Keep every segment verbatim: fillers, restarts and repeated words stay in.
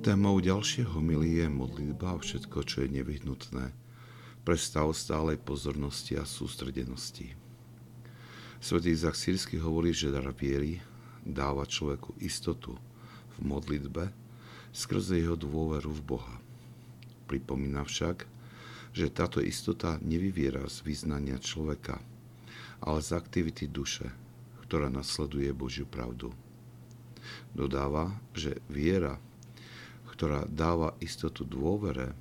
Témou ďalšieho homilie je modlitba a všetko, čo je nevyhnutné pre stav stálej pozornosti a sústredenosti. Svätý Izák Sýrsky hovorí, že dar viery dáva človeku istotu v modlitbe skrze jeho dôveru v Boha. Pripomína však, že táto istota nevyviera z vyznania človeka, ale z aktivity duše, ktorá nasleduje Božiu pravdu. Dodáva, že viera, ktorá dáva istotu dôvere,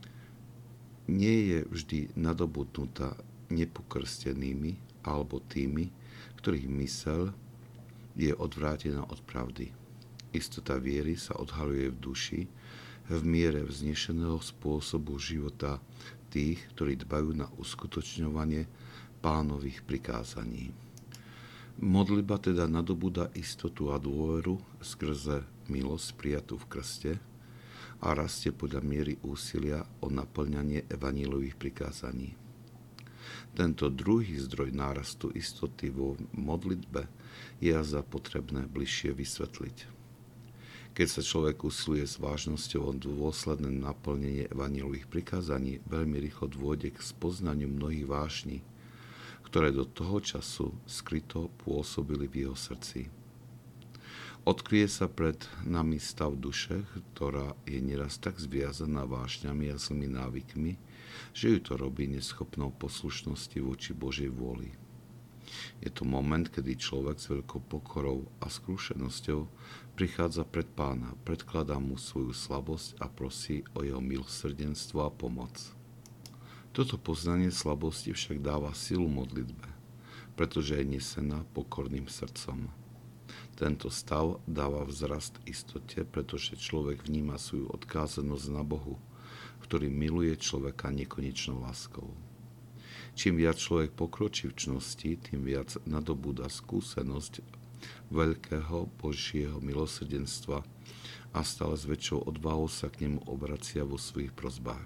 nie je vždy nadobudnutá nepokrstenými alebo tými, ktorých myseľ je odvrátená od pravdy. Istota viery sa odhaľuje v duši v miere vznešeného spôsobu života tých, ktorí dbajú na uskutočňovanie Pánových prikázaní. Modlitba teda nadobúda istotu a dôveru skrze milosť prijatú v krste a rastie podľa miery úsilia o naplňanie evanjelových prikázaní. Tento druhý zdroj nárastu istoty vo modlitbe je azda potrebné bližšie vysvetliť. Keď sa človek usiluje s vážnosťou o dôsledné naplnenie evanjelových prikázaní, veľmi rýchlo dôjde k spoznaniu mnohých vášní, ktoré do toho času skryto pôsobili v jeho srdci. Odkryje sa pred nami stav duše, ktorá je nieraz tak zviazaná vášňami a zlými návykmi, že ju to robí neschopnou poslušnosti voči Božej vôli. Je to moment, kedy človek s veľkou pokorou a skúsenosťou prichádza pred Pána, predkladá mu svoju slabosť a prosí o jeho milosrdenstvo a pomoc. Toto poznanie slabosti však dáva silu modlitbe, pretože je nesená pokorným srdcom. Tento stav dáva vzrast istote, pretože človek vníma svoju odkázanosť na Bohu, ktorý miluje človeka nekonečnou láskou. Čím viac človek pokročí v čnosti, tým viac nadobúda skúsenosť veľkého Božieho milosrdenstva a stále s väčšou odvahou sa k nemu obracia vo svojich prosbách.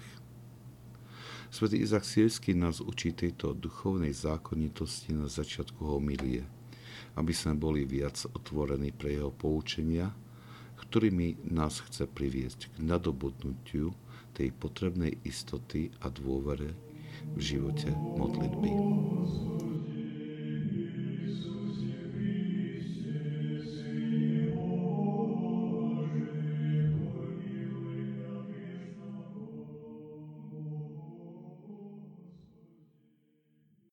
Svätý Izák Sýrsky nás učí tejto duchovnej zákonitosti na začiatku homilie, aby sme boli viac otvorení pre jeho poučenia, ktorými nás chce priviesť k nadobudnutiu tej potrebnej istoty a dôvere v živote modlitby.